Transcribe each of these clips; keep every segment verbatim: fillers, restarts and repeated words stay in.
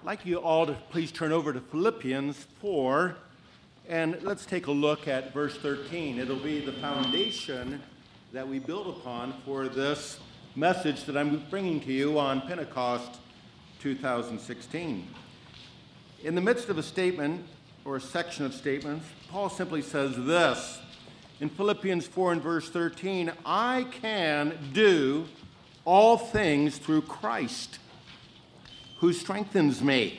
I'd like you all to please turn over to Philippians four, and let's take a look at verse thirteen. It'll be the foundation that we build upon for this message that I'm bringing to you on Pentecost two thousand sixteen. In the midst of a statement, or a section of statements, Paul simply says this. In Philippians four and verse thirteen, I can do all things through Christ, who strengthens me.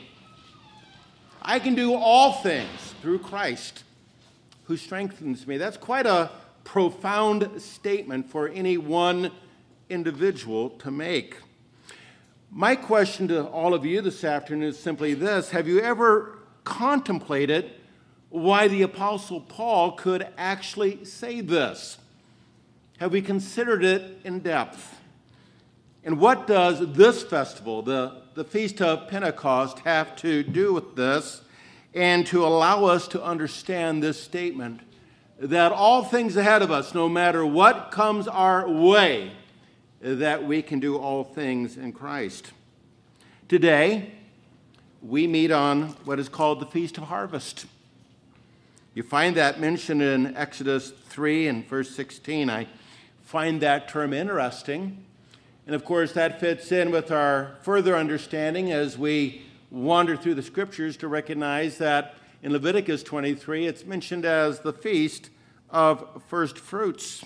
I can do all things through Christ, who strengthens me. That's quite a profound statement for any one individual to make. My question to all of you this afternoon is simply this. Have you ever contemplated why the Apostle Paul could actually say this? Have we considered it in depth? And what does this festival, the, the Feast of Pentecost, have to do with this and to allow us to understand this statement that all things ahead of us, no matter what comes our way, that we can do all things in Christ? Today, we meet on what is called the Feast of Harvest. You find that mentioned in Exodus three and verse sixteen. I find that term interesting. And of course, that fits in with our further understanding as we wander through the scriptures to recognize that in Leviticus twenty-three, it's mentioned as the Feast of First Fruits.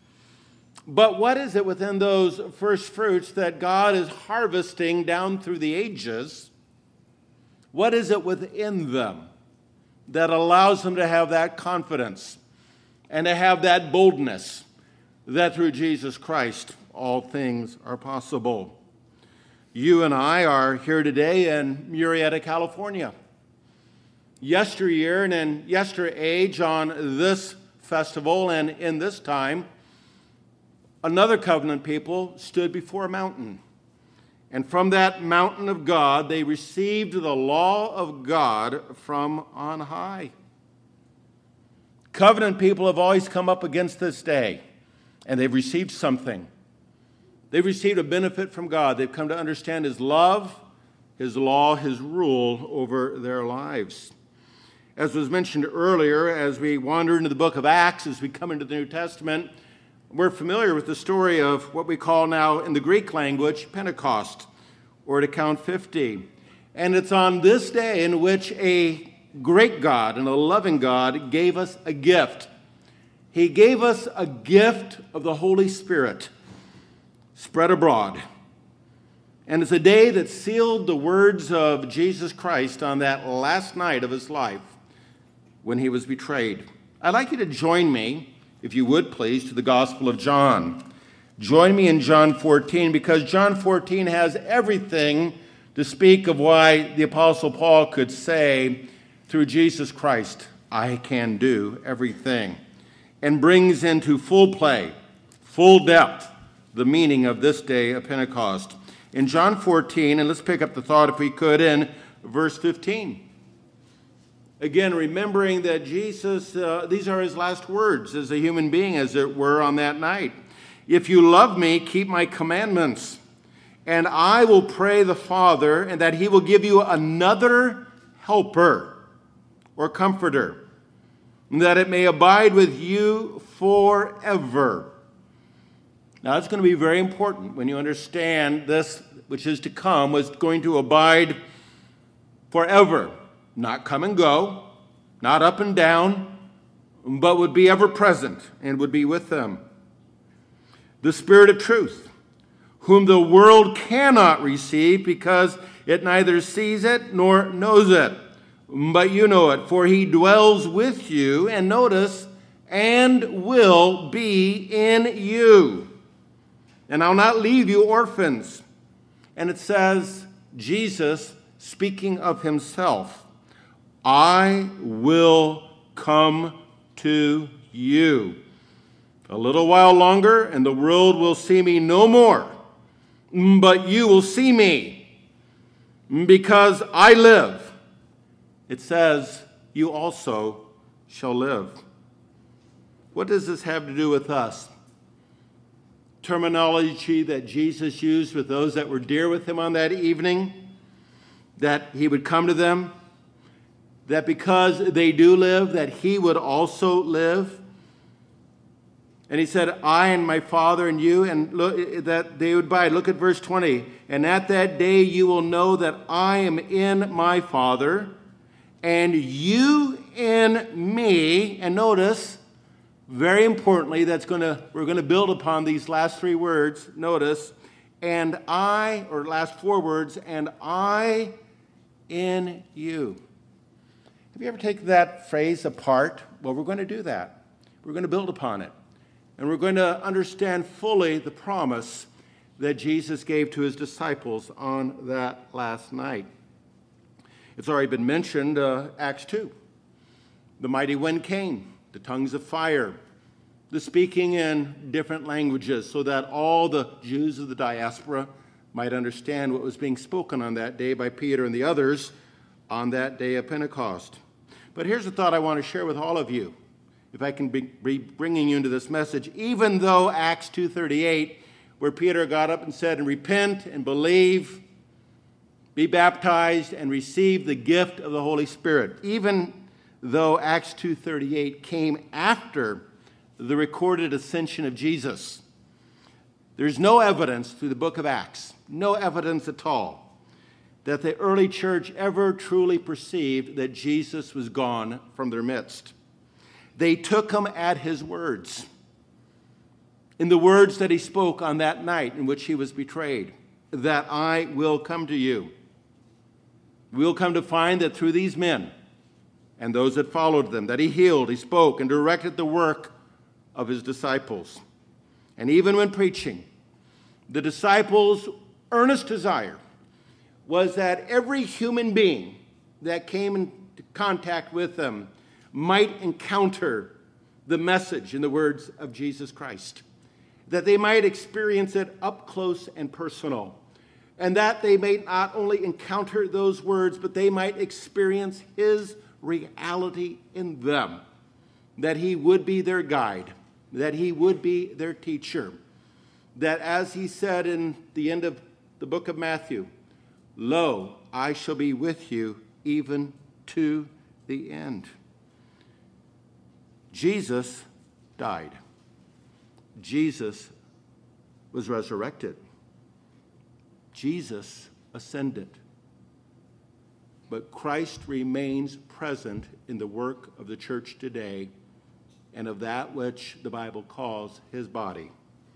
But what is it within those first fruits that God is harvesting down through the ages? What is it within them that allows them to have that confidence and to have that boldness that through Jesus Christ all things are possible? You and I are here today in Murrieta, California. Yesteryear and in yesterage on this festival and in this time, another covenant people stood before a mountain. And from that mountain of God, they received the law of God from on high. Covenant people have always come up against this day, and they've received something. They've received a benefit from God. They've come to understand His love, His law, His rule over their lives. As was mentioned earlier, as we wander into the book of Acts, as we come into the New Testament, we're familiar with the story of what we call now in the Greek language Pentecost, or to count fifty. And it's on this day in which a great God and a loving God gave us a gift. He gave us a gift of the Holy Spirit spread abroad. And it's a day that sealed the words of Jesus Christ on that last night of his life when he was betrayed. I'd like you to join me, if you would please, to the Gospel of John. Join me in John fourteen, because John fourteen has everything to speak of why the Apostle Paul could say, through Jesus Christ, I can do everything, and brings into full play, full depth, the meaning of this day of Pentecost. In John fourteen, and let's pick up the thought if we could in verse fifteen. Again, remembering that Jesus, uh, these are his last words as a human being, as it were, on that night. If you love me, keep my commandments, and I will pray the Father, and that he will give you another helper or comforter, and that it may abide with you forever. Now, it's going to be very important when you understand this, which is to come, was going to abide forever. Not come and go, not up and down, but would be ever present and would be with them. The Spirit of truth, whom the world cannot receive because it neither sees it nor knows it. But you know it, for he dwells with you, and notice, and will be in you. And I'll not leave you orphans. And it says, Jesus speaking of himself, I will come to you. A little while longer, and the world will see me no more. But you will see me, because I live. It says, you also shall live. What does this have to do with us? Terminology that Jesus used with those that were dear with him on that evening. that he would come to them, that because they do live, that he would also live. And he said, I and my Father and you, and look, that they would abide. Look at verse twenty. And at that day you will know that I am in my Father, and you in me. And notice, very importantly, that's going to we're going to build upon these last three words. Notice, and I, or last four words, and I in you. Have you ever taken that phrase apart? Well, we're going to do that. We're going to build upon it. And we're going to understand fully the promise that Jesus gave to his disciples on that last night. It's already been mentioned, uh, Acts two. The mighty wind came, the tongues of fire, the speaking in different languages so that all the Jews of the diaspora might understand what was being spoken on that day by Peter and the others on that day of Pentecost. But here's a thought I want to share with all of you. If I can be bringing you into this message, even though Acts two thirty-eight, where Peter got up and said, and repent and believe, be baptized and receive the gift of the Holy Spirit, even though Acts two thirty-eight came after the recorded ascension of Jesus, there's no evidence through the book of Acts, no evidence at all, that the early church ever truly perceived that Jesus was gone from their midst. They took him at his words, in the words that he spoke on that night in which he was betrayed, that I will come to you. We'll come to find that through these men and those that followed them, that he healed, he spoke, and directed the work of his disciples. And even when preaching, the disciples' earnest desire was that every human being that came into contact with them might encounter the message in the words of Jesus Christ, that they might experience it up close and personal, and that they may not only encounter those words, but they might experience his reality in them, that he would be their guide, that he would be their teacher, that as he said in the end of the book of Matthew, lo, I shall be with you even to the end. Jesus died. Jesus was resurrected. Jesus ascended. But Christ remains present in the work of the church today and of that which the Bible calls his body.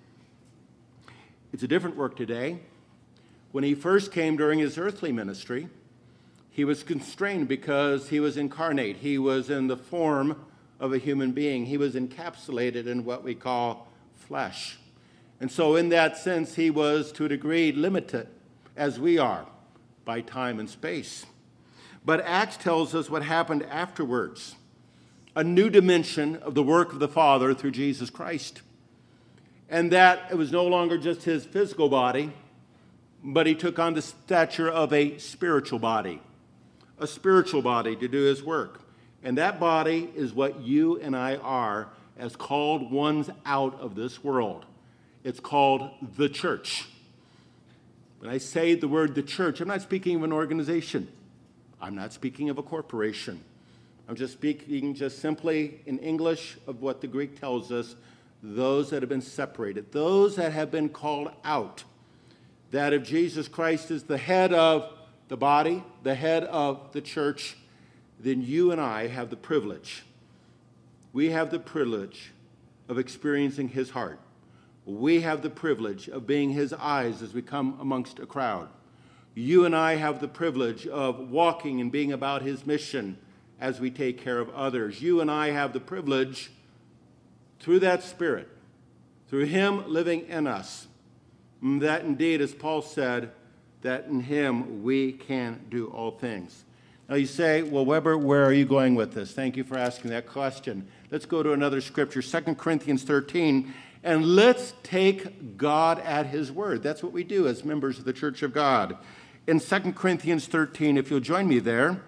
It's a different work today. When he first came during his earthly ministry, he was constrained because he was incarnate. He was in the form of a human being. He was encapsulated in what we call flesh. And so in that sense, he was to a degree limited, as we are, by time and space. But Acts tells us what happened afterwards, a new dimension of the work of the Father through Jesus Christ. And that it was no longer just his physical body, but he took on the stature of a spiritual body, a spiritual body to do his work. And that body is what you and I are as called ones out of this world. It's called the church. When I say the word the church, I'm not speaking of an organization. I'm not speaking of a corporation. I'm just speaking just simply in English of what the Greek tells us, those that have been separated, those that have been called out. That if Jesus Christ is the head of the body, the head of the church, then you and I have the privilege. We have the privilege of experiencing his heart. We have the privilege of being his eyes as we come amongst a crowd. You and I have the privilege of walking and being about his mission as we take care of others. You and I have the privilege, through that Spirit, through him living in us, that indeed, as Paul said, that in him we can do all things. Now you say, well, Weber, where are you going with this? Thank you for asking that question. Let's go to another scripture, Second Corinthians thirteen, and let's take God at his word. That's what we do as members of the Church of God. In Second Corinthians thirteen, if you'll join me there,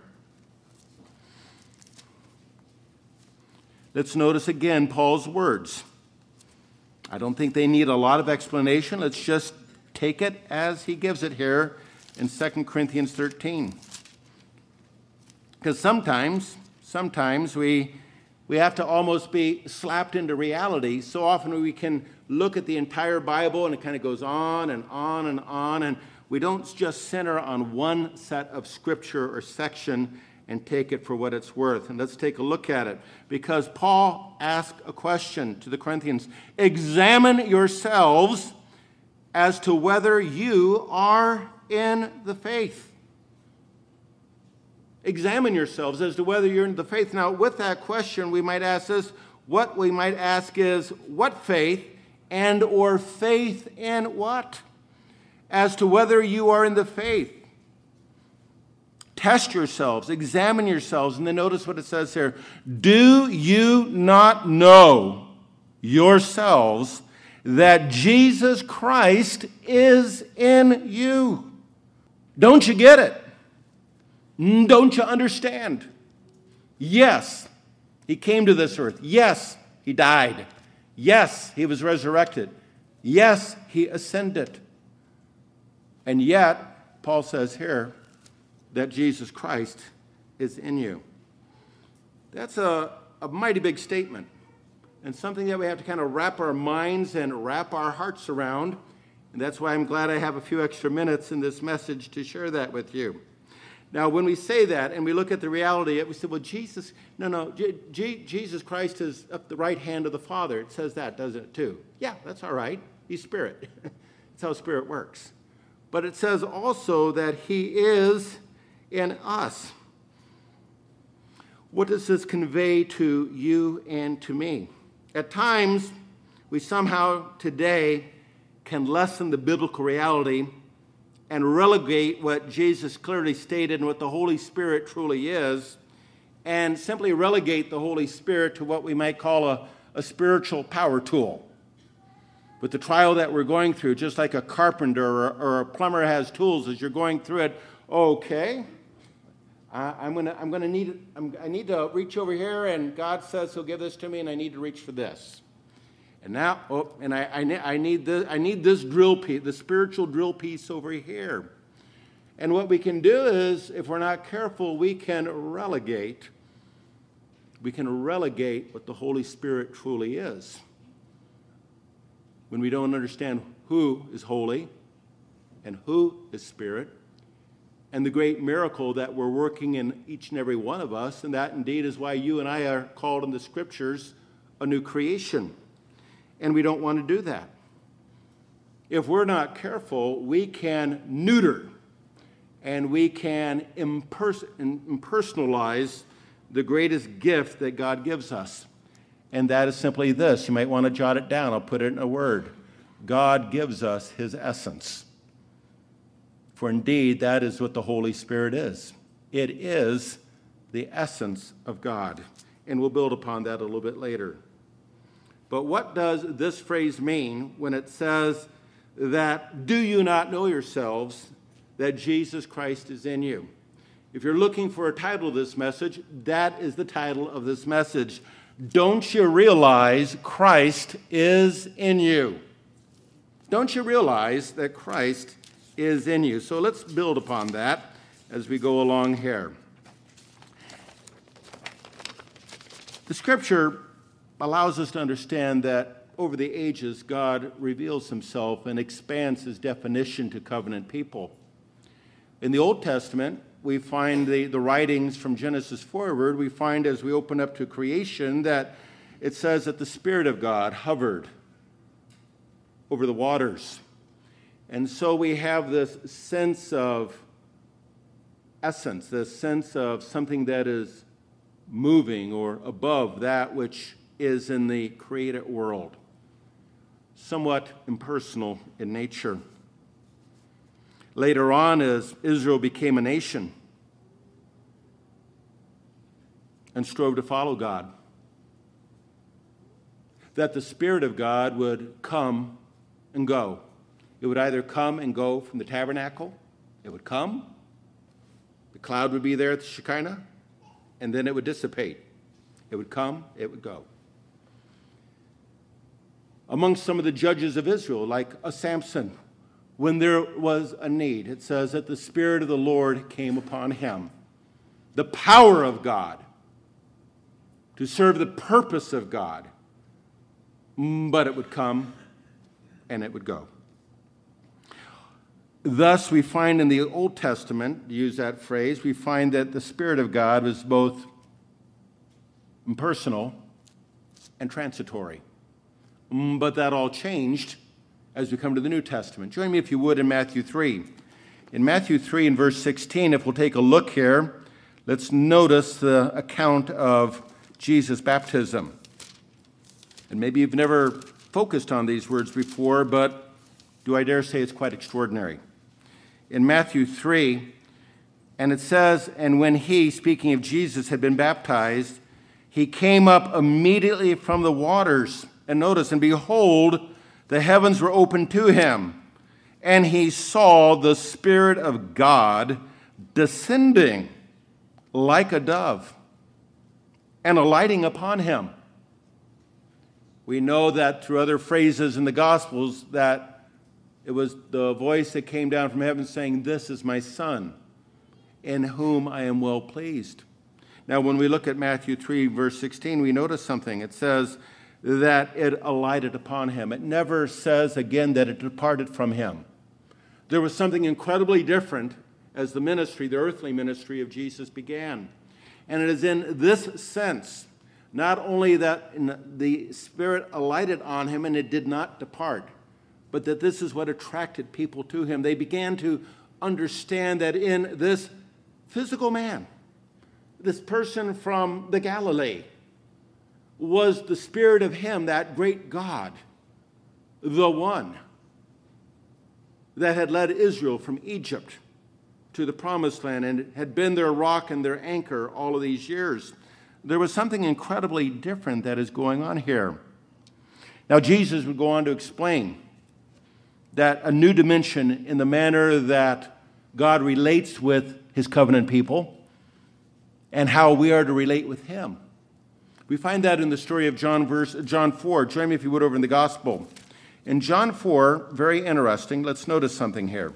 let's notice again Paul's words. I don't think they need a lot of explanation. Let's just take it as he gives it here in Second Corinthians thirteen. Because sometimes, sometimes we, we have to almost be slapped into reality. So often we can look at the entire Bible and it kind of goes on and on and on, and we don't just center on one set of scripture or section and take it for what it's worth. And let's take a look at it. Because Paul asked a question to the Corinthians. Examine yourselves as to whether you are in the faith. Examine yourselves as to whether you're in the faith. Now, with that question, we might ask this. What we might ask is, what faith and or faith in what? As to whether you are in the faith. Test yourselves, examine yourselves, and then notice what it says here. Do you not know yourselves that Jesus Christ is in you? Don't you get it? Don't you understand? Yes, he came to this earth. Yes, he died. Yes, he was resurrected. Yes, he ascended. And yet, Paul says here that Jesus Christ is in you. That's a, a mighty big statement, and something that we have to kind of wrap our minds and wrap our hearts around. And that's why I'm glad I have a few extra minutes in this message to share that with you. Now, when we say that and we look at the reality, we say, well, Jesus, no, no, G- G- Jesus Christ is up the right hand of the Father. It says that, doesn't it, too? Yeah, that's all right. He's Spirit. That's how Spirit works. But it says also that he is in us. What does this convey to you and to me? At times, we somehow today can lessen the biblical reality and relegate what Jesus clearly stated and what the Holy Spirit truly is, and simply relegate the Holy Spirit to what we might call a, a spiritual power tool. With the trial that we're going through, just like a carpenter or, or a plumber has tools, as you're going through it, okay, I, I'm gonna, I'm gonna need, I'm, I need to reach over here, and God says He'll give this to me, and I need to reach for this. And now, oh, and I, I, I need this, I need this drill piece, the spiritual drill piece over here. And what we can do is, if we're not careful, we can relegate, we can relegate what the Holy Spirit truly is. When we don't understand who is holy and who is Spirit, and the great miracle that we're working in each and every one of us, and that indeed is why you and I are called in the Scriptures a new creation. And we don't want to do that. If we're not careful, we can neuter and we can impers- impersonalize the greatest gift that God gives us. And that is simply this. You might want to jot it down. I'll put it in a word. God gives us His essence. For indeed, that is what the Holy Spirit is. It is the essence of God. And we'll build upon that a little bit later. But what does this phrase mean when it says that, do you not know yourselves that Jesus Christ is in you? If you're looking for a title of this message, that is the title of this message. Don't you realize Christ is in you? Don't you realize that Christ is in you? So let's build upon that as we go along here. The Scripture allows us to understand that over the ages, God reveals Himself and expands His definition to covenant people. In the Old Testament, we find the, the writings from Genesis forward, we find as we open up to creation that it says that the Spirit of God hovered over the waters. And so we have this sense of essence, this sense of something that is moving or above that which is in the created world, somewhat impersonal in nature. Later on, as Israel became a nation and strove to follow God, that the Spirit of God would come and go. It would either come and go from the tabernacle, it would come, the cloud would be there at the Shekinah, and then it would dissipate. It would come, it would go. Among some of the judges of Israel, like a Samson, when there was a need. It says that the Spirit of the Lord came upon him. The power of God to serve the purpose of God. But it would come and it would go. Thus, we find in the Old Testament, to use that phrase, we find that the Spirit of God was both impersonal and transitory. But that all changed as we come to the New Testament. Join me, if you would, in Matthew three. In Matthew three, in verse sixteen, if we'll take a look here, let's notice the account of Jesus' baptism. And maybe you've never focused on these words before, but do I dare say it's quite extraordinary. In Matthew three, and it says, and when he, speaking of Jesus, had been baptized, he came up immediately from the waters. And notice, and behold, the heavens were opened to him, and he saw the Spirit of God descending like a dove and alighting upon him. We know that through other phrases in the Gospels that it was the voice that came down from heaven saying, "This is my Son, in whom I am well pleased." Now, when we look at Matthew three, verse sixteen, we notice something. It says that it alighted upon him. It never says again that it departed from him. There was something incredibly different as the ministry, the earthly ministry of Jesus began. And it is in this sense, not only that the Spirit alighted on him and it did not depart, but that this is what attracted people to him. They began to understand that in this physical man, this person from the Galilee, was the Spirit of him, that great God, the one that had led Israel from Egypt to the Promised Land and had been their rock and their anchor all of these years. There was something incredibly different that is going on here. Now, Jesus would go on to explain that a new dimension in the manner that God relates with his covenant people and how we are to relate with him. We find that in the story of John, verse, John four. Join me, if you would, over in the Gospel. In John four, very interesting, let's notice something here.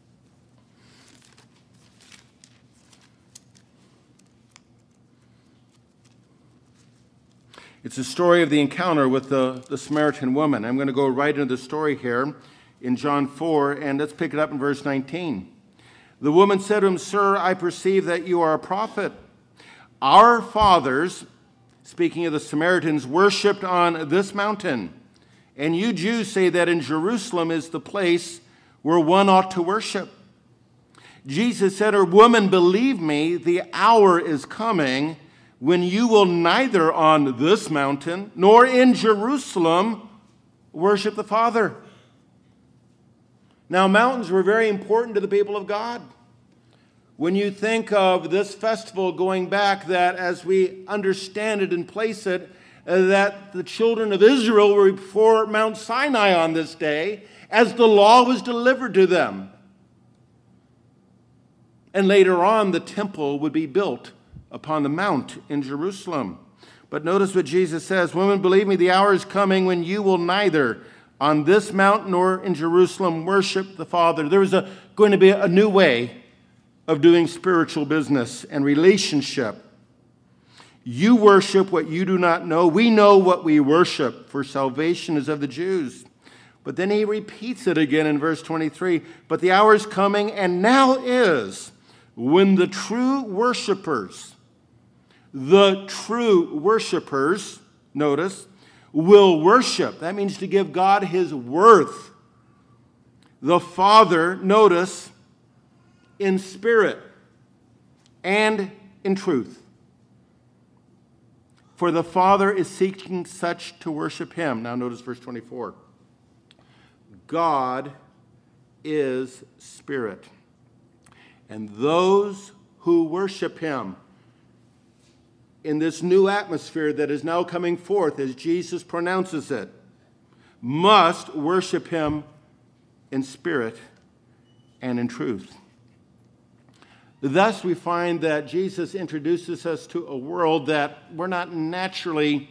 It's a story of the encounter with the, the Samaritan woman. I'm going to go right into the story here in John four, and let's pick it up in verse nineteen. The woman said to him, "Sir, I perceive that you are a prophet. Our fathers," speaking of the Samaritans, "worshipped on this mountain, and you Jews say that in Jerusalem is the place where one ought to worship." Jesus said to her, "Woman, believe me, the hour is coming when you will neither on this mountain nor in Jerusalem worship the Father." Now, mountains were very important to the people of God. When you think of this festival going back, that as we understand it and place it, uh, that the children of Israel were before Mount Sinai on this day as the law was delivered to them. And later on, the temple would be built upon the mount in Jerusalem. But notice what Jesus says, "Women, believe me, the hour is coming when you will neither on this mountain nor in Jerusalem worship the Father." There is a, going to be a new way of doing spiritual business and relationship. You worship what you do not know. We know what we worship, for salvation is of the Jews. But then he repeats it again in verse twenty-three. "But the hour is coming, and now is, when the true worshipers," the true worshipers, notice, "will worship." That means to give God his worth. "The Father," notice, "in spirit and in truth. For the Father is seeking such to worship him." Now notice verse twenty-four. "God is spirit, and those who worship him," in this new atmosphere that is now coming forth as Jesus pronounces it, "must worship him in spirit and in truth." Thus, we find that Jesus introduces us to a world that we're not naturally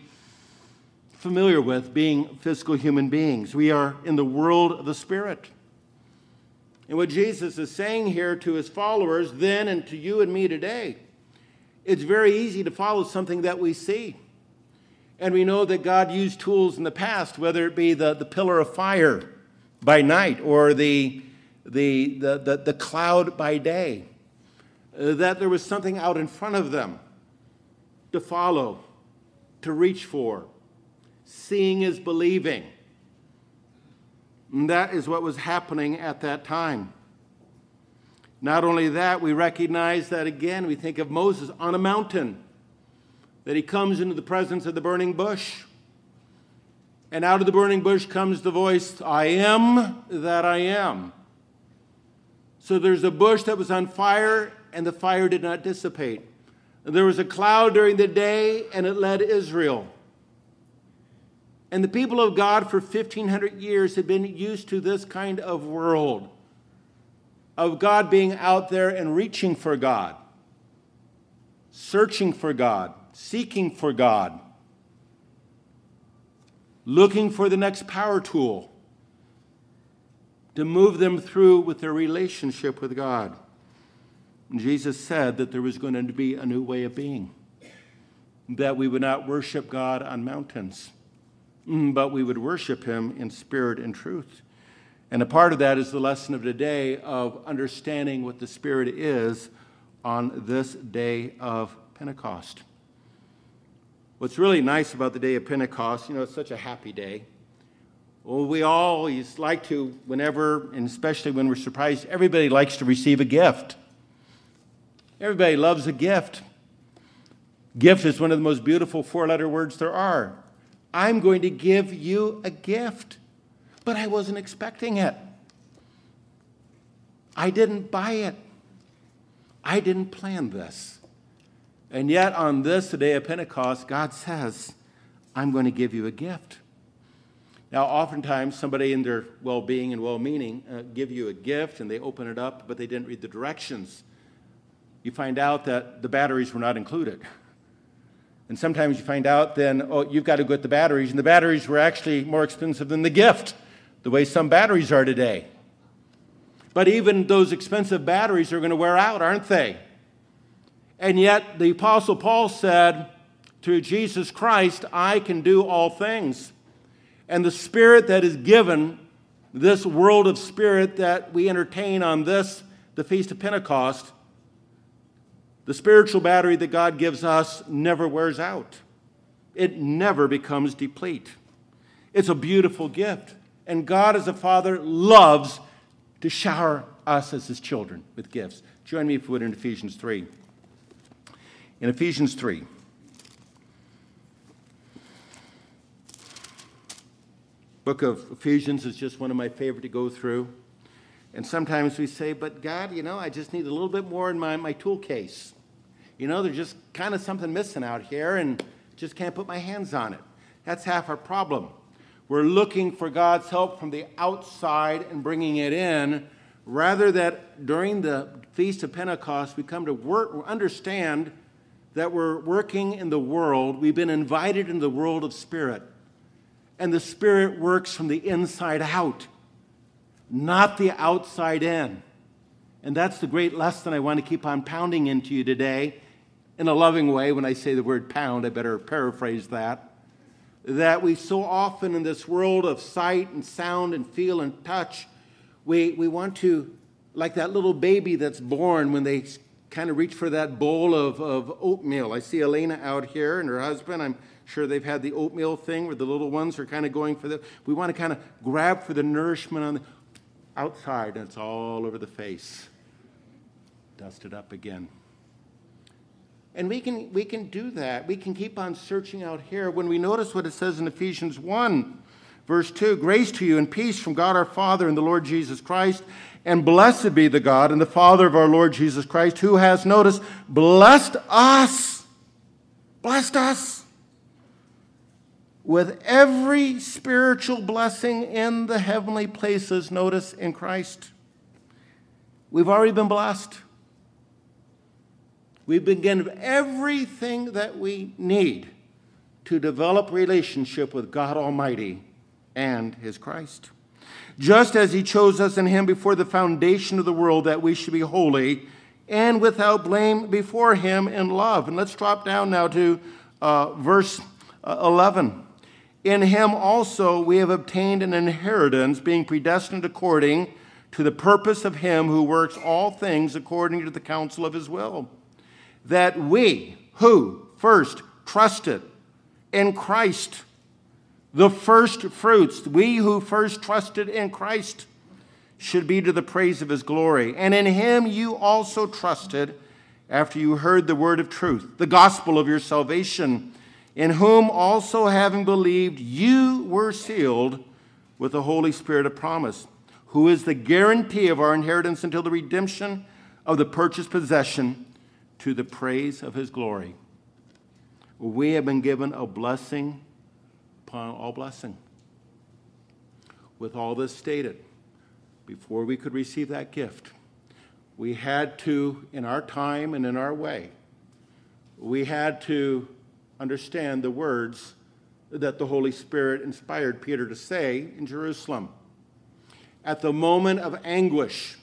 familiar with, being physical human beings. We are in the world of the Spirit. And what Jesus is saying here to his followers then and to you and me today, it's very easy to follow something that we see. And we know that God used tools in the past, whether it be the, the pillar of fire by night or the, the, the, the, the cloud by day, uh, that there was something out in front of them to follow, to reach for. Seeing is believing. And that is what was happening at that time. Not only that, we recognize that again, we think of Moses on a mountain, that he comes into the presence of the burning bush. And out of the burning bush comes the voice, I am that I am. So there's a bush that was on fire, and the fire did not dissipate. There was a cloud during the day, and it led Israel. And the people of God for fifteen hundred years had been used to this kind of world, of God being out there and reaching for God, searching for God, seeking for God, looking for the next power tool to move them through with their relationship with God. And Jesus said that there was going to be a new way of being, that we would not worship God on mountains, but we would worship him in spirit and truth. And a part of that is the lesson of today of understanding what the Spirit is on this day of Pentecost. What's really nice about the day of Pentecost, you know, it's such a happy day. Well, we always like to, whenever, and especially when we're surprised, everybody likes to receive a gift. Everybody loves a gift. Gift is one of the most beautiful four-letter words there are. I'm going to give you a gift, but I wasn't expecting it. I didn't buy it. I didn't plan this. And yet on this, the day of Pentecost, God says, I'm going to give you a gift. Now, oftentimes, somebody in their well-being and well-meaning uh, give you a gift, and they open it up, but they didn't read the directions. You find out that the batteries were not included. And sometimes you find out then, oh, you've got to get the batteries, and the batteries were actually more expensive than the gift, the way some batteries are today. But even those expensive batteries are going to wear out, aren't they? And yet the Apostle Paul said, through Jesus Christ, I can do all things. And the Spirit that is given, this world of spirit that we entertain on this, the Feast of Pentecost, the spiritual battery that God gives us never wears out. It never becomes deplete. It's a beautiful gift. And God as a Father loves to shower us as his children with gifts. Join me if you would in Ephesians three. In Ephesians three. Book of Ephesians is just one of my favorite to go through. And sometimes we say, but God, you know, I just need a little bit more in my, my tool case. You know, there's just kind of something missing out here and just can't put my hands on it. That's half our problem. We're looking for God's help from the outside and bringing it in, rather that during the Feast of Pentecost we come to work, understand that we're working in the world. We've been invited in the world of spirit. And the Spirit works from the inside out, not the outside in. And that's the great lesson I want to keep on pounding into you today in a loving way. When I say the word pound, I better paraphrase that. That we so often in this world of sight and sound and feel and touch, we, we want to, like that little baby that's born when they kind of reach for that bowl of, of oatmeal. I see Elena out here and her husband. I'm sure they've had the oatmeal thing where the little ones are kind of going for the, we want to kind of grab for the nourishment on the outside, and it's all over the face. Dust it up again. And we can we can do that. We can keep on searching out here. When we notice what it says in Ephesians one, verse two, grace to you and peace from God our Father and the Lord Jesus Christ, and blessed be the God and the Father of our Lord Jesus Christ, who has, notice, blessed us, blessed us, with every spiritual blessing in the heavenly places, notice, in Christ. We've already been blessed. We've been given everything that we need to develop relationship with God Almighty and his Christ. just as he chose us in him before the foundation of the world, that we should be holy and without blame before him in love. And let's drop down now to uh, verse uh, eleven. In him also we have obtained an inheritance, being predestined according to the purpose of him who works all things according to the counsel of his will, that we, who first trusted in Christ, the first fruits, we who first trusted in Christ, should be to the praise of his glory. And in him you also trusted after you heard the word of truth, the gospel of your salvation, in whom also having believed you were sealed with the Holy Spirit of promise, who is the guarantee of our inheritance until the redemption of the purchased possession, to the praise of his glory. We have been given a blessing upon all blessing. With all this stated, before we could receive that gift, we had to, in our time and in our way, we had to understand the words that the Holy Spirit inspired Peter to say in Jerusalem. At the moment of anguish,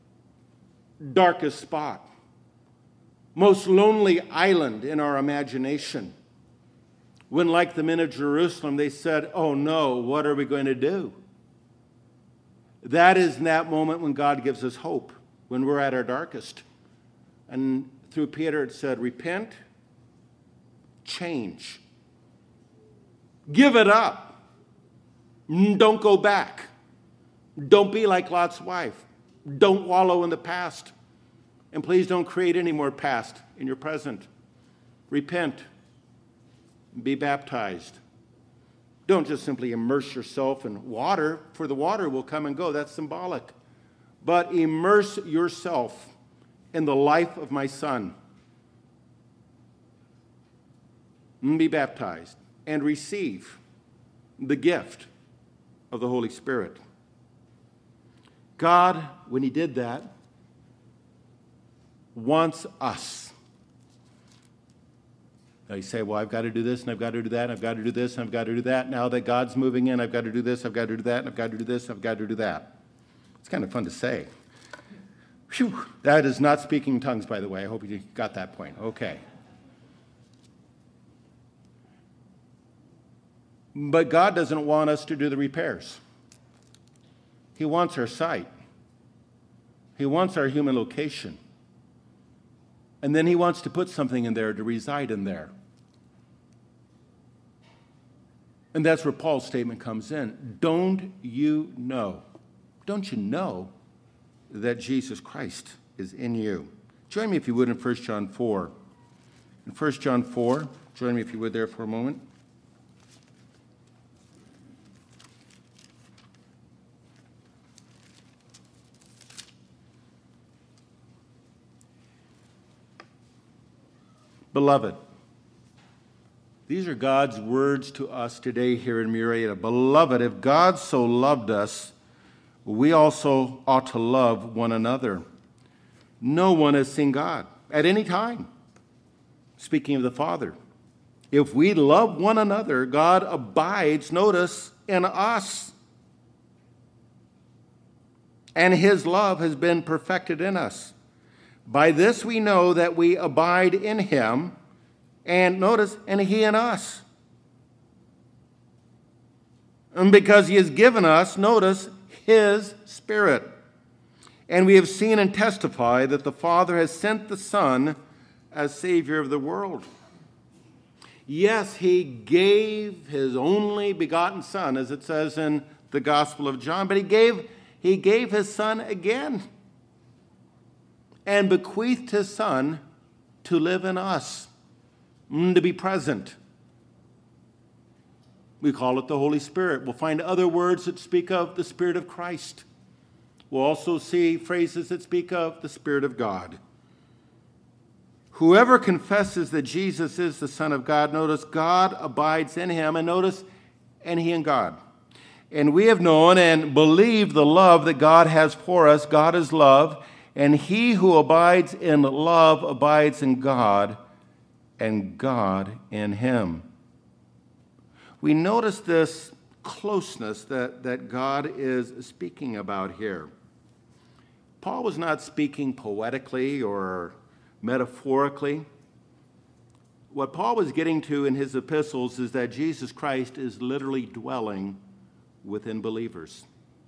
darkest spot, most lonely island in our imagination, when, like the men of Jerusalem, they said, oh no, what are we going to do? That is in that moment when God gives us hope, when we're at our darkest. And through Peter it said, repent, change. Give it up. Don't go back. Don't be like Lot's wife. Don't wallow in the past. And please don't create any more past in your present. Repent. Be baptized. Don't just simply immerse yourself in water, for the water will come and go. That's symbolic. But immerse yourself in the life of my Son. Be baptized and receive the gift of the Holy Spirit. God, when he did that, wants us. Now you say, well, I've got to do this, and I've got to do that, and I've got to do this, and I've got to do that. Now that God's moving in, I've got to do this, I've got to do that, and I've got to do this, and I've got to do that. It's kind of fun to say. Whew. That is not speaking in tongues, by the way. I hope you got that point. Okay. But God doesn't want us to do the repairs. He wants our sight. He wants our human location. And then he wants to put something in there to reside in there. And that's where Paul's statement comes in. Don't you know? Don't you know that Jesus Christ is in you? Join me, if you would, in First John four. In First John four, join me, if you would, there for a moment. Beloved, these are God's words to us today here in Murrieta. Beloved, if God so loved us, we also ought to love one another. No one has seen God at any time. Speaking of the Father, if we love one another, God abides, notice, in us. And his love has been perfected in us. By this we know that we abide in him, and notice, and he in us. And because he has given us, notice, his Spirit. And we have seen and testify that the Father has sent the Son as Savior of the world. Yes, he gave his only begotten Son, as it says in the Gospel of John, but he gave, he gave his Son again, and bequeathed his Son to live in us, to be present. We call it the Holy Spirit. We'll find other words that speak of the Spirit of Christ. We'll also see phrases that speak of the Spirit of God. Whoever confesses that Jesus is the Son of God, notice, God abides in him, and notice, and he in God. And we have known and believed the love that God has for us. God is love. And he who abides in love abides in God, and God in him. We notice this closeness that, that God is speaking about here. Paul was not speaking poetically or metaphorically. What Paul was getting to in his epistles is that Jesus Christ is literally dwelling within believers.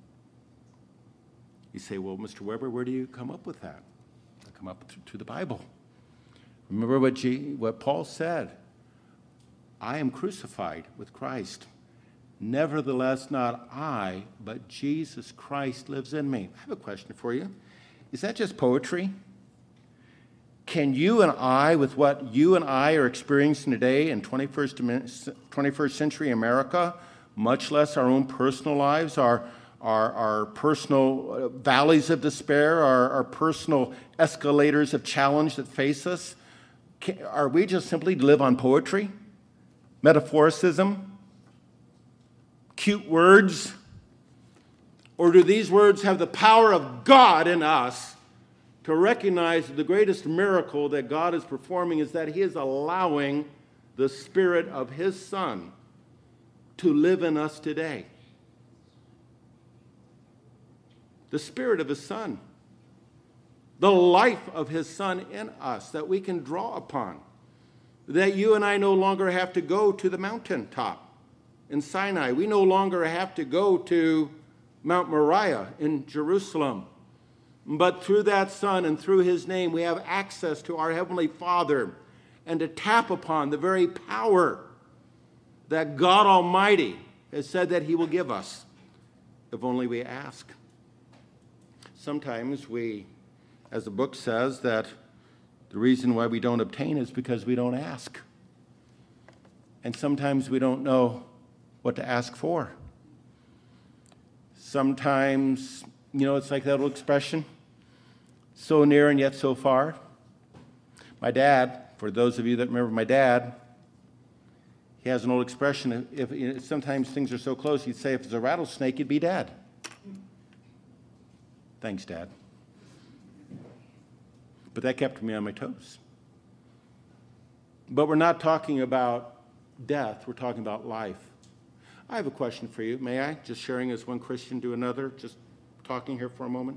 You say, well, Mister Weber, where do you come up with that? I come up to the Bible. Remember what, G, what Paul said. I am crucified with Christ. Nevertheless, not I, but Jesus Christ lives in me. I have a question for you. Is that just poetry? Can you and I, with what you and I are experiencing today in twenty-first, twenty-first century America, much less our own personal lives, our, our, our personal valleys of despair, our, our personal escalators of challenge that face us, can, are we just simply to live on poetry, metaphoricism, cute words? Or do these words have the power of God in us to recognize that the greatest miracle that God is performing is that he is allowing the Spirit of his Son to live in us today? The Spirit of his Son. The life of his Son in us that we can draw upon. That you and I no longer have to go to the mountaintop in Sinai. We no longer have to go to Mount Moriah in Jerusalem. But through that Son and through his name, we have access to our Heavenly Father and to tap upon the very power that God Almighty has said that he will give us, if only we ask. Sometimes we, as the book says, that the reason why we don't obtain is because we don't ask. And sometimes we don't know what to ask for. Sometimes, you know, it's like that old expression, so near and yet so far. My dad, for those of you that remember my dad, he has an old expression, if, if sometimes things are so close, he'd say, if it's a rattlesnake, you'd be dead. Thanks, Dad. But that kept me on my toes. But we're not talking about death, we're talking about life. I have a question for you. May I? Just sharing as one Christian to another, just talking here for a moment.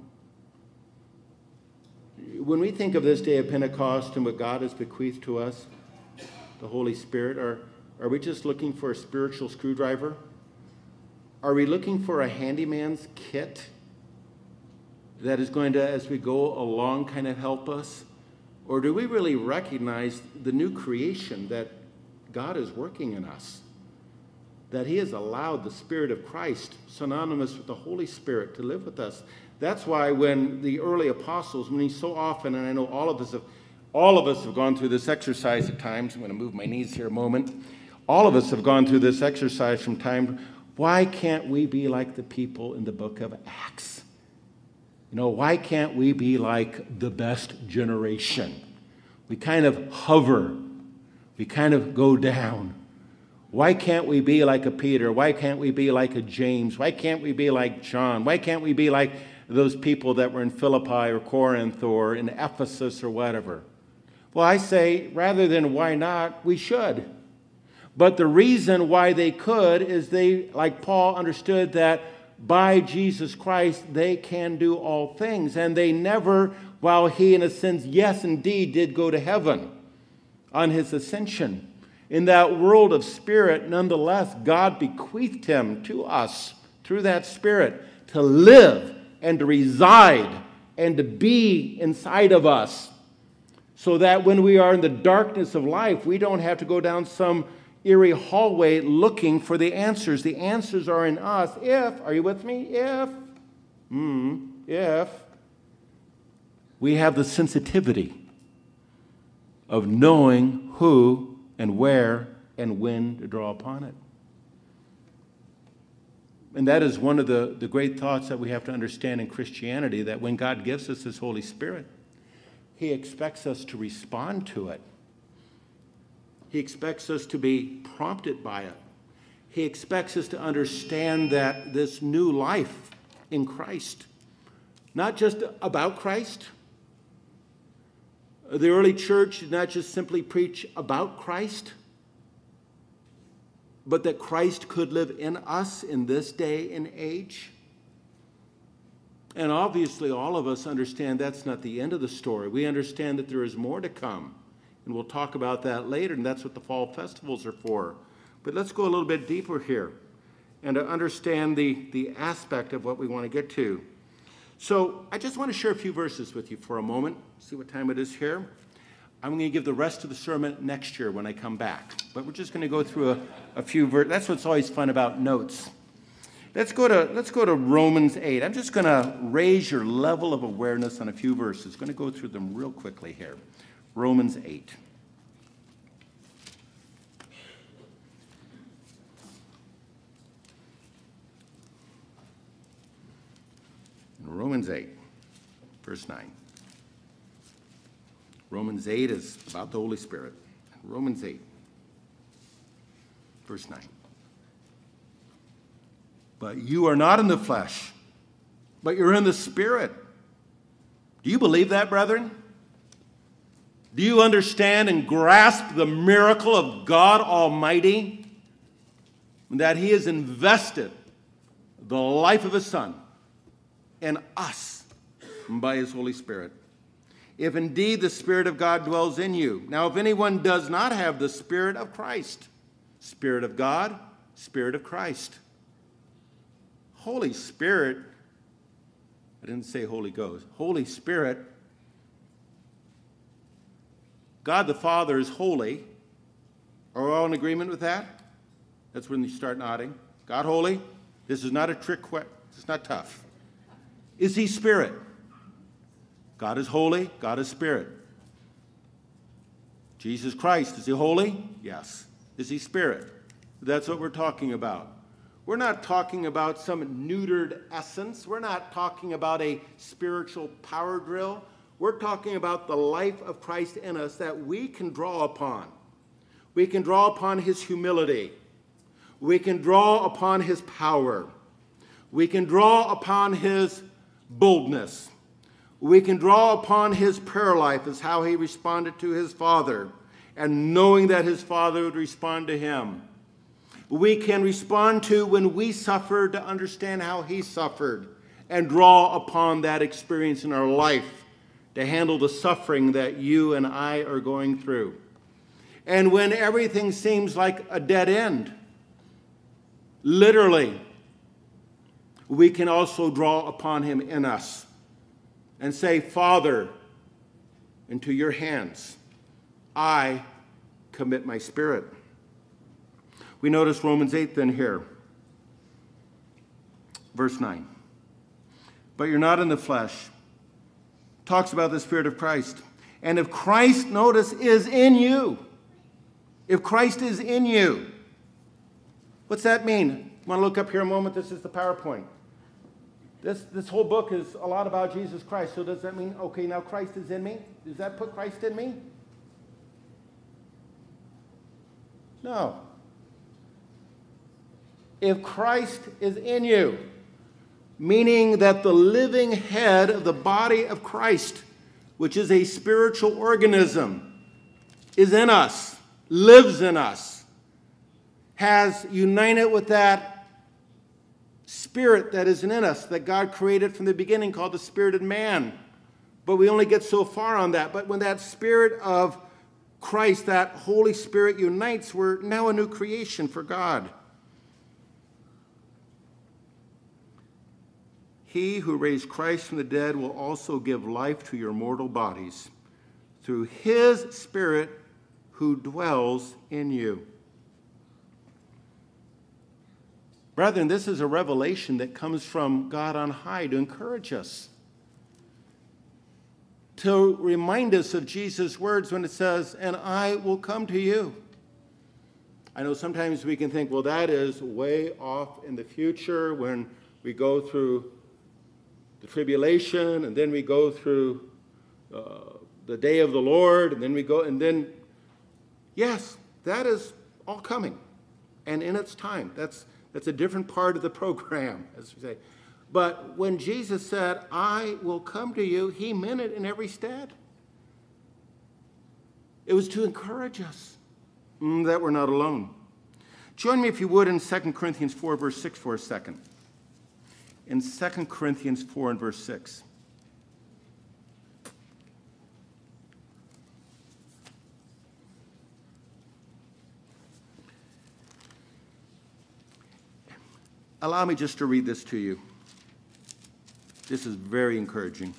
When we think of this day of Pentecost and what God has bequeathed to us, the Holy Spirit, are, are we just looking for a spiritual screwdriver? Are we looking for a handyman's kit that is going to, as we go along, kind of help us? Or do we really recognize the new creation that God is working in us? That he has allowed the Spirit of Christ, synonymous with the Holy Spirit, to live with us. That's why when the early apostles, when he so often, and I know all of us have, all of us have gone through this exercise at times. I'm going to move my knees here a moment. All of us have gone through this exercise from time. Why can't we be like the people in the book of Acts? You know, why can't we be like the best generation? We kind of hover. We kind of go down. Why can't we be like a Peter? Why can't we be like a James? Why can't we be like John? Why can't we be like those people that were in Philippi or Corinth or in Ephesus or whatever? Well, I say, rather than why not, we should. But the reason why they could is they, like Paul, understood that by Jesus Christ, they can do all things. And they never, while he, in a sense, yes, indeed, did go to heaven on his ascension. In that world of spirit, nonetheless, God bequeathed him to us through that Spirit to live and to reside and to be inside of us, so that when we are in the darkness of life, we don't have to go down some eerie hallway looking for the answers. The answers are in us if, are you with me? If, mm, if we have the sensitivity of knowing who and where and when to draw upon it. And that is one of the, the great thoughts that we have to understand in Christianity, that when God gives us his Holy Spirit, he expects us to respond to it. He expects us to be prompted by it. He expects us to understand that this new life in Christ, not just about Christ. The early church did not just simply preach about Christ. but that Christ could live in us in this day and age. And obviously, all of us understand that's not the end of the story. We understand that there is more to come. And we'll talk about that later, and that's what the fall festivals are for. But let's go a little bit deeper here and to understand the, the aspect of what we want to get to. So I just want to share a few verses with you for a moment. See what time it is here. I'm going to give the rest of the sermon next year when I come back. But we're just going to go through a, a few verses. That's what's always fun about notes. Let's go to let's go to Romans eight. I'm just going to raise your level of awareness on a few verses. I'm going to go through them real quickly here. Romans eight. Romans eight, verse nine. Romans eight is about the Holy Spirit. Romans eight, verse nine. But you are not in the flesh, but you're in the Spirit. Do you believe that, brethren? Do you understand and grasp the miracle of God Almighty? That He has invested the life of His Son in us by His Holy Spirit. If indeed the Spirit of God dwells in you. Now, if anyone does not have the Spirit of Christ, Spirit of God, Spirit of Christ. Holy Spirit, I didn't say Holy Ghost. Holy Spirit, God the Father is holy. Are we all in agreement with that? That's when you start nodding. God holy? This is not a trick question. It's not tough. Is He Spirit? God is holy. God is Spirit. Jesus Christ, is He holy? Yes. Is He Spirit? That's what we're talking about. We're not talking about some neutered essence. We're not talking about a spiritual power drill. We're talking about the life of Christ in us that we can draw upon. We can draw upon His humility. We can draw upon His power. We can draw upon His boldness. We can draw upon His prayer life as how He responded to His Father, and knowing that His Father would respond to Him. We can respond to when we suffer to understand how He suffered and draw upon that experience in our life to handle the suffering that you and I are going through. And when everything seems like a dead end, literally, we can also draw upon Him in us and say, Father, into your hands I commit my spirit. We notice Romans eight then here. Verse nine. But you're not in the flesh. Talks about the Spirit of Christ. And if Christ, notice, is in you. If Christ is in you. What's that mean? Want to look up here a moment? This is the PowerPoint. This, this whole book is a lot about Jesus Christ. So does that mean, okay, now Christ is in me? Does that put Christ in me? No. If Christ is in you, meaning that the living head of the body of Christ, which is a spiritual organism, is in us, lives in us, has united with that Spirit that is in us, that God created from the beginning, called the Spirit of man. But we only get so far on that. But when that Spirit of Christ, that Holy Spirit unites, we're now a new creation for God. He who raised Christ from the dead will also give life to your mortal bodies through His Spirit who dwells in you. Brethren, this is a revelation that comes from God on high to encourage us, to remind us of Jesus' words when it says, and I will come to you. I know sometimes we can think, well, that is way off in the future when we go through the tribulation, and then we go through uh, the day of the Lord, and then we go, and then, yes, that is all coming, and in its time. That's That's a different part of the program, as we say. But when Jesus said, I will come to you, He meant it in every stead. It was to encourage us that we're not alone. Join me, if you would, in Second Corinthians four, verse six for a second. In Second Corinthians four and verse six. Allow me just to read this to you. This is very encouraging.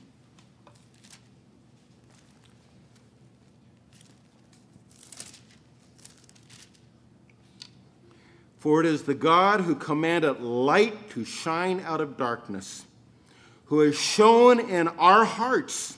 For it is the God who commanded light to shine out of darkness, who has shown in our hearts,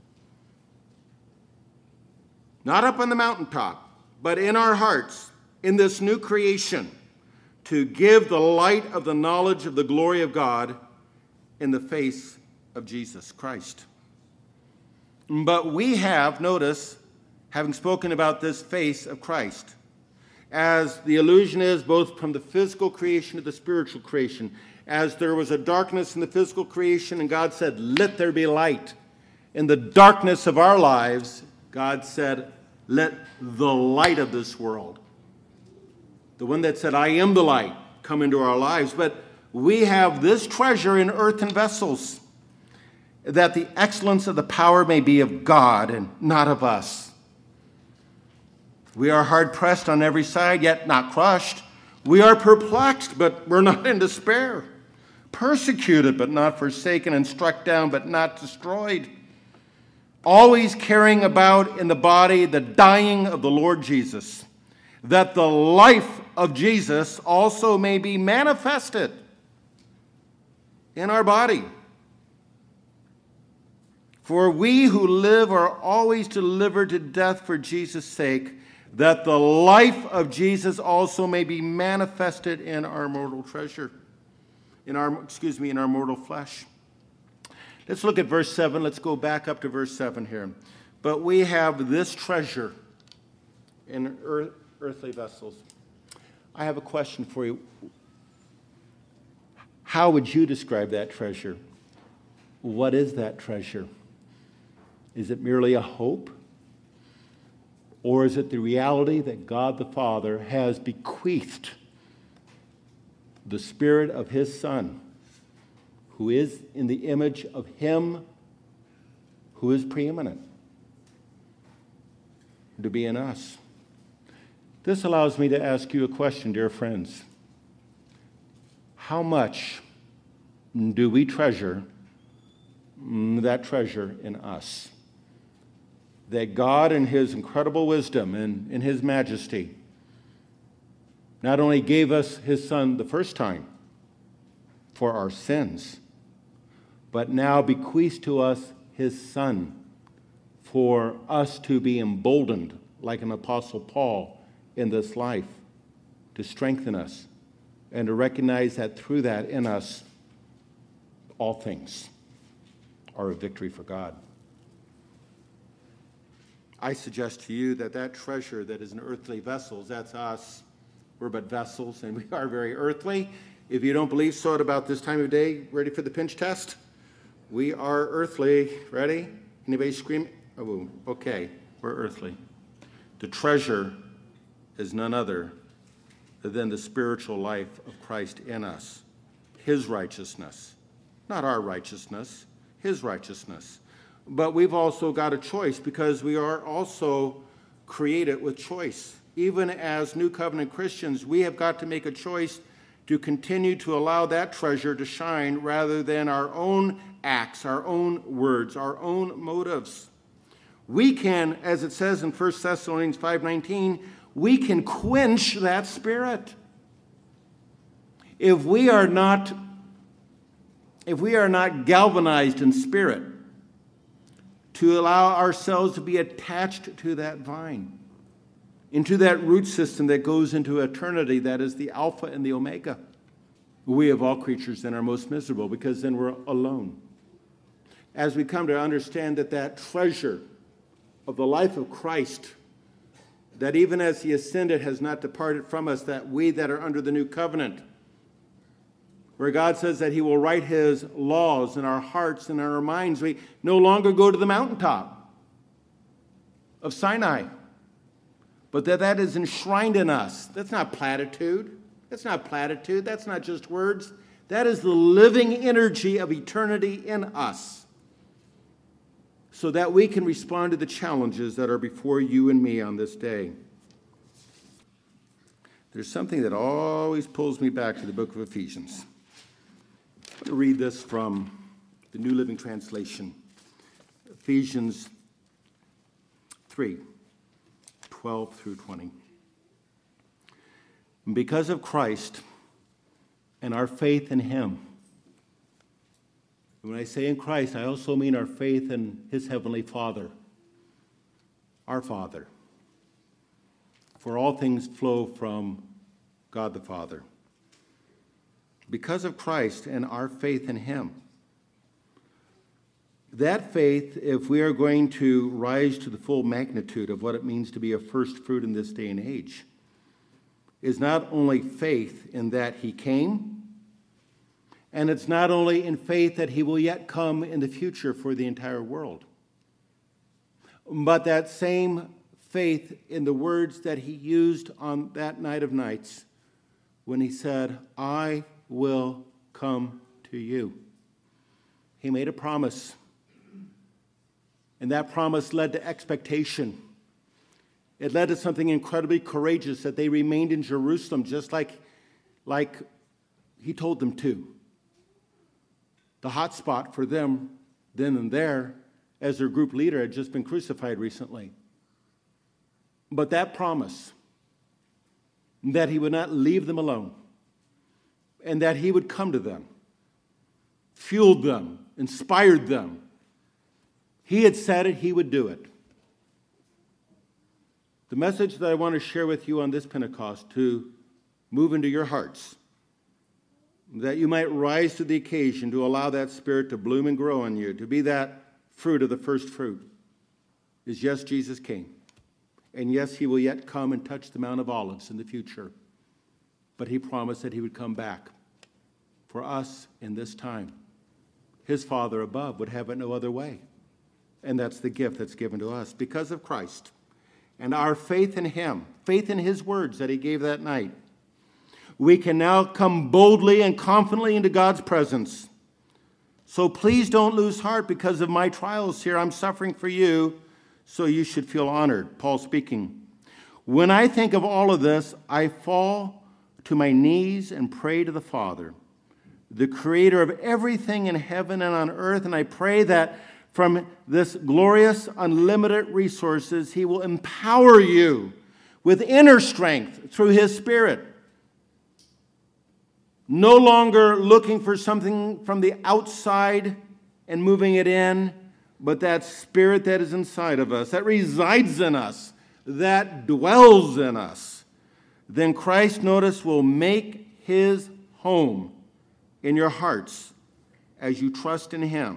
not up on the mountaintop, but in our hearts, in this new creation, to give the light of the knowledge of the glory of God in the face of Jesus Christ. But we have, notice, having spoken about this face of Christ, as the allusion is both from the physical creation to the spiritual creation, as there was a darkness in the physical creation and God said, let there be light. In the darkness of our lives, God said, let the light of this world, the one that said, I am the light, come into our lives. But we have this treasure in earthen vessels, that the excellence of the power may be of God and not of us. We are hard-pressed on every side, yet not crushed. We are perplexed, but we're not in despair. Persecuted, but not forsaken, and struck down, but not destroyed. Always carrying about in the body the dying of the Lord Jesus, that the life of Jesus also may be manifested in our body. For we who live are always delivered to death for Jesus' sake, that the life of Jesus also may be manifested in our mortal treasure, in our, excuse me, in our mortal flesh. Let's look at verse seven. Let's go back up to verse seven here. But we have this treasure in earth, earthly vessels. I have a question for you. How would you describe that treasure? What is that treasure? Is it merely a hope? Or is it the reality that God the Father has bequeathed the Spirit of His Son, who is in the image of Him who is preeminent, to be in us? This allows me to ask you a question, dear friends. How much do we treasure that treasure in us? That God in His incredible wisdom and in His majesty not only gave us His Son the first time for our sins, but now bequeaths to us His Son for us to be emboldened like an Apostle Paul in this life, to strengthen us and to recognize that through that in us, all things are a victory for God. I suggest to you that that treasure that is in earthly vessels, that's us. We're but vessels, and we are very earthly. If you don't believe so at about this time of day, ready for the pinch test? We are earthly. Ready? Anybody scream? Oh, okay. We're earthly. The treasure is none other than the spiritual life of Christ in us. His righteousness. Not our righteousness. His righteousness. But we've also got a choice, because we are also created with choice. Even as New Covenant Christians, we have got to make a choice to continue to allow that treasure to shine rather than our own acts, our own words, our own motives. We can, as it says in First Thessalonians five nineteen, we can quench that spirit. If we are not, if we are not galvanized in spirit, to allow ourselves to be attached to that vine, into that root system that goes into eternity, that is the Alpha and the Omega. We of all creatures then are most miserable, because then we're alone. As we come to understand that that treasure of the life of Christ, that even as He ascended has not departed from us, that we that are under the new covenant, where God says that He will write His laws in our hearts and in our minds. We no longer go to the mountaintop of Sinai, but that that is enshrined in us. That's not platitude. That's not platitude. That's not just words. That is the living energy of eternity in us, so that we can respond to the challenges that are before you and me on this day. There's something that always pulls me back to the book of Ephesians. I'm going to read this from the New Living Translation. Ephesians three, twelve through twenty. Because of Christ and our faith in him. When I say in Christ, I also mean our faith in his heavenly Father, our Father. For all things flow from God the Father. Because of Christ and our faith in him. That faith, if we are going to rise to the full magnitude of what it means to be a first fruit in this day and age, is not only faith in that he came, and it's not only in faith that he will yet come in the future for the entire world, but that same faith in the words that he used on that night of nights when he said, I will come to you. He made a promise, and that promise led to expectation. It led to something incredibly courageous, that they remained in Jerusalem just like, like he told them to. The hot spot for them then and there, as their group leader had just been crucified recently. But that promise, that he would not leave them alone, and that he would come to them, fueled them, inspired them. He had said it, he would do it. The message that I want to share with you on this Pentecost, to move into your hearts, that you might rise to the occasion to allow that Spirit to bloom and grow in you, to be that fruit of the first fruit, is yes, Jesus came. And yes, he will yet come and touch the Mount of Olives in the future. But he promised that he would come back for us in this time. His Father above would have it no other way. And that's the gift that's given to us because of Christ. And our faith in him, faith in his words that he gave that night, we can now come boldly and confidently into God's presence. So please don't lose heart because of my trials here. I'm suffering for you, so you should feel honored. Paul speaking. When I think of all of this, I fall to my knees and pray to the Father, the creator of everything in heaven and on earth, and I pray that from this glorious, unlimited resources, he will empower you with inner strength through his Spirit. No longer looking for something from the outside and moving it in, but that Spirit that is inside of us, that resides in us, that dwells in us. Then Christ, notice, will make his home in your hearts as you trust in him.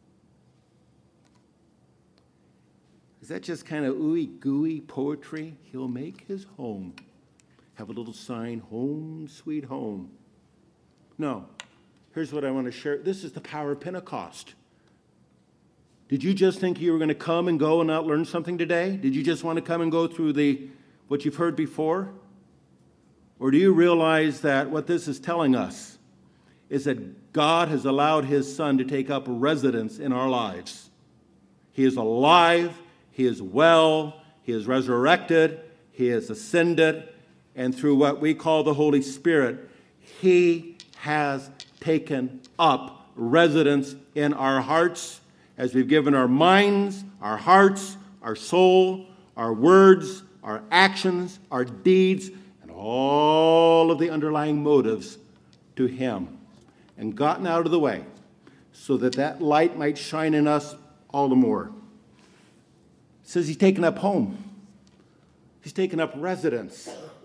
Is that just kind of ooey gooey poetry? He'll make his home. Have a little sign, home, sweet home. No. Here's what I want to share. This is the power of Pentecost. Did you just think you were going to come and go and not learn something today? Did you just want to come and go through the what you've heard before? Or do you realize that what this is telling us is that God has allowed his Son to take up residence in our lives? He is alive. He is well, he is resurrected, he is ascended, and through what we call the Holy Spirit, he has taken up residence in our hearts as we've given our minds, our hearts, our soul, our words, our actions, our deeds, and all of the underlying motives to him, and gotten out of the way so that that light might shine in us all the more. It says he's taken up home. He's taken up residence.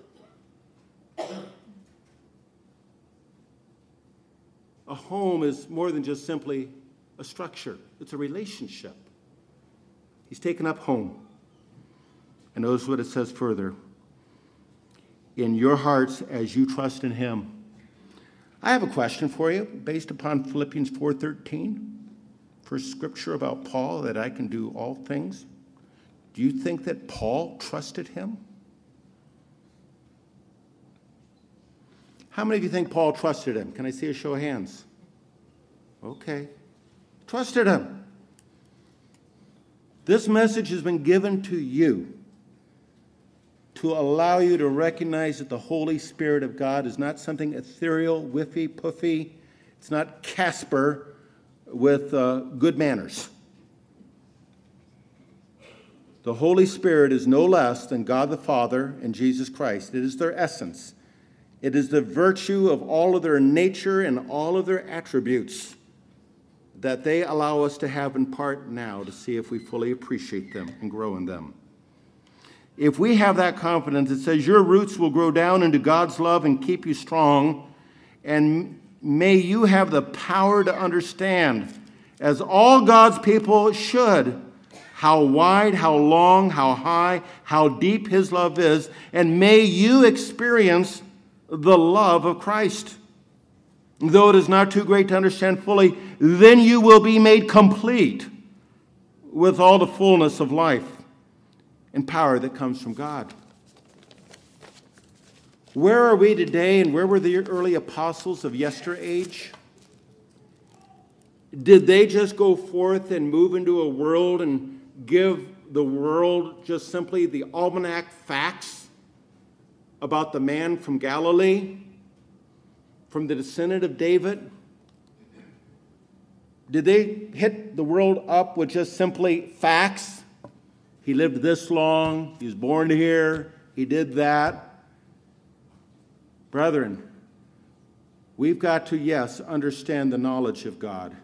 A home is more than just simply a structure. It's a relationship. He's taken up home. And notice what it says further. In your hearts as you trust in him. I have a question for you based upon Philippians four thirteen. First scripture about Paul, that I can do all things. Do you think that Paul trusted him? How many of you think Paul trusted him? Can I see a show of hands? Okay. Trusted him. This message has been given to you to allow you to recognize that the Holy Spirit of God is not something ethereal, whiffy, puffy. It's not Casper with uh, good manners. The Holy Spirit is no less than God the Father and Jesus Christ. It is their essence. It is the virtue of all of their nature and all of their attributes that they allow us to have in part now to see if we fully appreciate them and grow in them. If we have that confidence, it says, your roots will grow down into God's love and keep you strong, and may you have the power to understand, as all God's people should, how wide, how long, how high, how deep his love is, and may you experience the love of Christ. Though it is not too great to understand fully, then you will be made complete with all the fullness of life and power that comes from God. Where are we today, and where were the early apostles of yesterage? Did they just go forth and move into a world and give the world just simply the almanac facts about the man from Galilee, from the descendant of David? Did they hit the world up with just simply facts? He lived this long, he was born here, he did that. Brethren, we've got to, yes, understand the knowledge of God.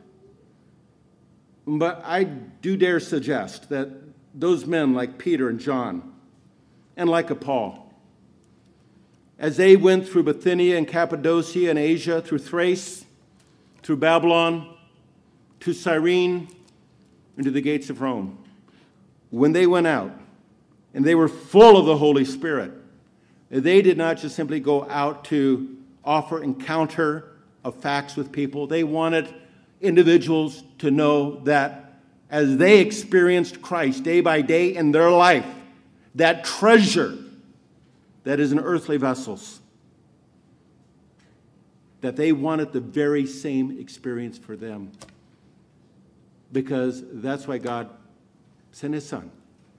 But I do dare suggest that those men like Peter and John, and like a Paul, as they went through Bithynia and Cappadocia and Asia, through Thrace, through Babylon, to Cyrene, and to the gates of Rome, when they went out, and they were full of the Holy Spirit, they did not just simply go out to offer encounter of facts with people. They wanted individuals to know that as they experienced Christ day by day in their life, that treasure that is in earthly vessels, that they wanted the very same experience for them. Because that's why God sent his Son,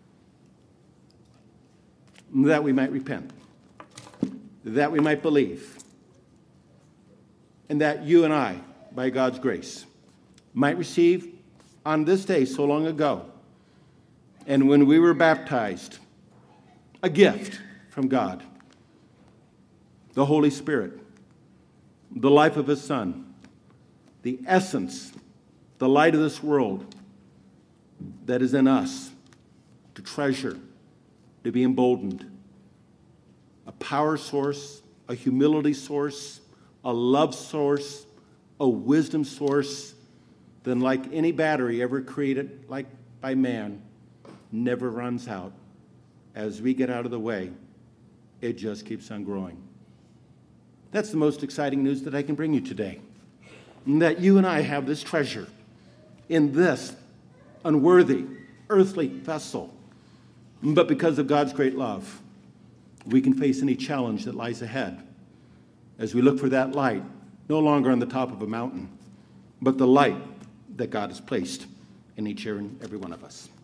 that we might repent, that we might believe, and that you and I, by God's grace, might receive on this day so long ago, and when we were baptized, a gift from God, the Holy Spirit, the life of his Son, the essence, the light of this world that is in us, to treasure, to be emboldened, a power source, a humility source, a love source, a wisdom source, then like any battery ever created like by man, never runs out. As we get out of the way, it just keeps on growing. That's the most exciting news that I can bring you today. And that you and I have this treasure in this unworthy earthly vessel. But because of God's great love, we can face any challenge that lies ahead as we look for that light, no longer on the top of a mountain, but the light that God has placed in each and every one of us.